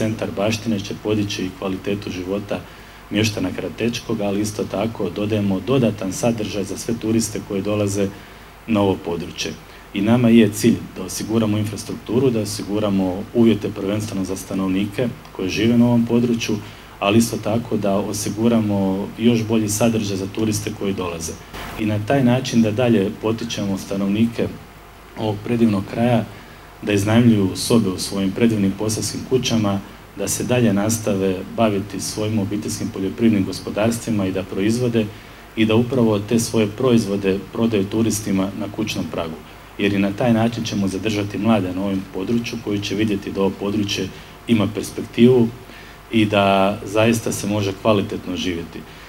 centar baštine će podići i kvalitetu života mještana Kratečkog, ali isto tako dodajemo dodatan sadržaj za sve turiste koji dolaze na ovo područje. I nama je cilj da osiguramo infrastrukturu, da osiguramo uvjete prvenstveno za stanovnike koji žive na ovom području, ali isto tako da osiguramo još bolji sadržaj za turiste koji dolaze. I na taj način da dalje potičemo stanovnike ovog predivnog kraja da iznajmljuju sobe u svojim predivnim posavskim kućama, da se dalje nastave baviti svojim obiteljskim poljoprivrednim gospodarstvima i da proizvode i da upravo te svoje proizvode prodaju turistima na kućnom pragu. Jer i na taj način ćemo zadržati mlade na ovom području koji će vidjeti da ovo područje ima perspektivu i da zaista se može kvalitetno živjeti.